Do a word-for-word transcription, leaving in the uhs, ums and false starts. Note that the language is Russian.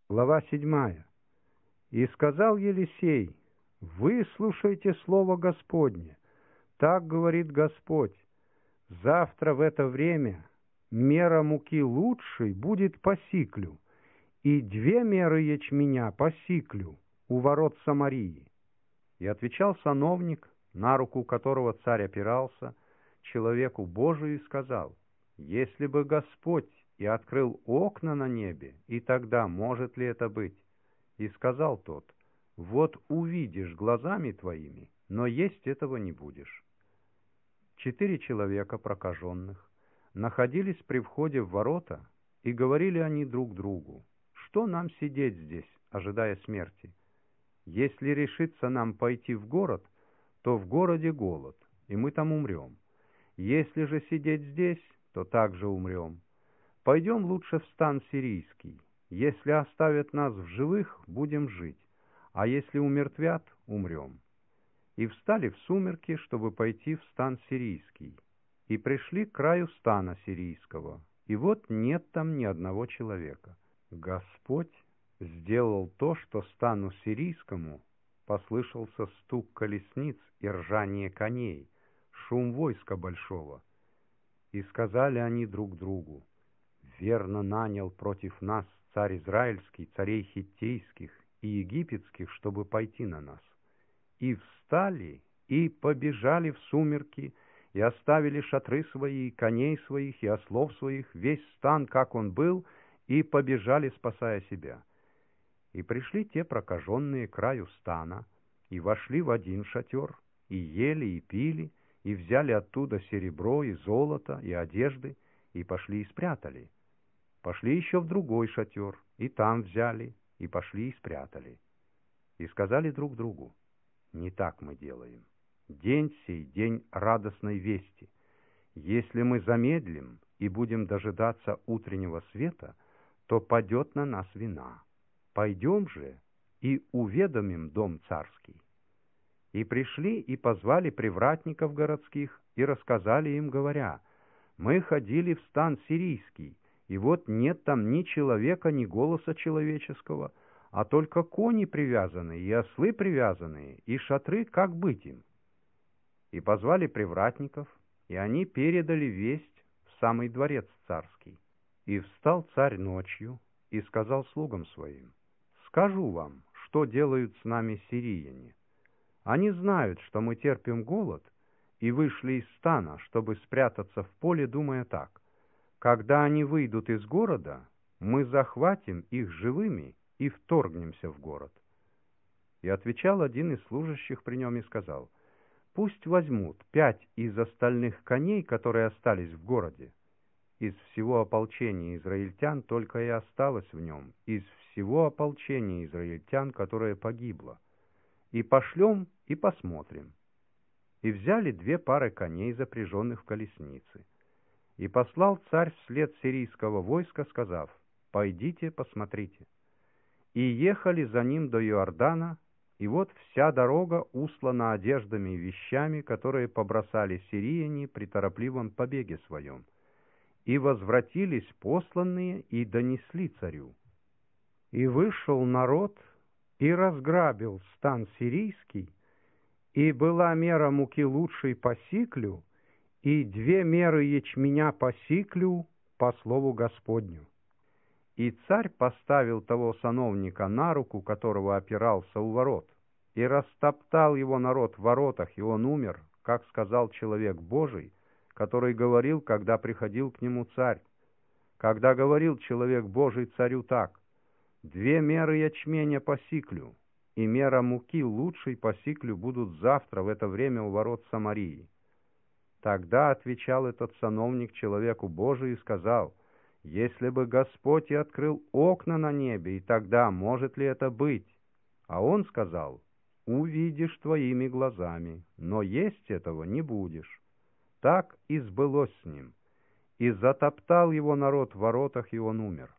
Глава седьмая. «И сказал Елисей: выслушайте слово Господне. Так говорит Господь: завтра в это время мера муки лучшей будет по сиклю, и две меры ячменя по сиклю у ворот Самарии». И отвечал сановник, на руку которого царь опирался, человеку Божию, и сказал: если бы Господь и открыл окна на небе, и тогда может ли это быть? И сказал тот: вот увидишь глазами твоими, но есть этого не будешь. Четыре человека прокаженных находились при входе в ворота, и говорили они друг другу: что нам сидеть здесь, ожидая смерти? Если решится нам пойти в город, то в городе голод, и мы там умрем. Если же сидеть здесь, то также умрем. Пойдем лучше в стан сирийский. Если оставят нас в живых, будем жить, а если умертвят, умрем. И встали в сумерки, чтобы пойти в стан сирийский, и пришли к краю стана сирийского, и вот нет там ни одного человека. Господь сделал то, что стану сирийскому послышался стук колесниц и ржание коней, шум войска большого. И сказали они друг другу: верно нанял против нас царь израильский царей хиттейских и египетских, чтобы пойти на нас. И встали, и побежали в сумерки, и оставили шатры свои, и коней своих, и ослов своих, весь стан, как он был, и побежали, спасая себя. И пришли те прокаженные к краю стана, и вошли в один шатер, и ели, и пили, и взяли оттуда серебро, и золото, и одежды, и пошли и спрятали. Пошли еще в другой шатер, и там взяли, и пошли и спрятали. И сказали друг другу: не так мы делаем. День сей — день радостной вести. Если мы замедлим и будем дожидаться утреннего света, то падет на нас вина. Пойдем же и уведомим дом царский. И пришли и позвали привратников городских, и рассказали им, говоря: мы ходили в стан сирийский, и вот нет там ни человека, ни голоса человеческого, а только кони привязанные, и ослы привязанные, и шатры, как быть им? И позвали привратников, и они передали весть в самый дворец царский. И встал царь ночью и сказал слугам своим: скажу вам, что делают с нами сирияне. Они знают, что мы терпим голод, и вышли из стана, чтобы спрятаться в поле, думая так: когда они выйдут из города, мы захватим их живыми и вторгнемся в город. И отвечал один из служащих при нем и сказал: пусть возьмут пять из остальных коней, которые остались в городе. Из всего ополчения израильтян только и осталось в нем, из всего ополчения израильтян, которое погибло. И пошлем, и посмотрим. И взяли две пары коней, запряженных в колесницы. И послал царь вслед сирийского войска, сказав: пойдите, посмотрите. И ехали за ним до Иордана, и вот вся дорога услана одеждами и вещами, которые побросали сирияне при торопливом побеге своем. И возвратились посланные и донесли царю. И вышел народ и разграбил стан сирийский, и была мера муки лучшей по сиклю, и две меры ячменя по сиклю по слову Господню. И царь поставил того сановника на руку, которого опирался у ворот, и растоптал его народ в воротах, и он умер, как сказал человек Божий, который говорил, когда приходил к нему царь. Когда говорил человек Божий царю так: две меры ячменя по сиклю, и мера муки лучшей по сиклю будут завтра в это время у ворот Самарии. Тогда отвечал этот сановник человеку Божию и сказал: если бы Господь и открыл окна на небе, и тогда может ли это быть? А он сказал: увидишь твоими глазами, но есть этого не будешь. Так и сбылось с ним. И затоптал его народ в воротах, и он умер.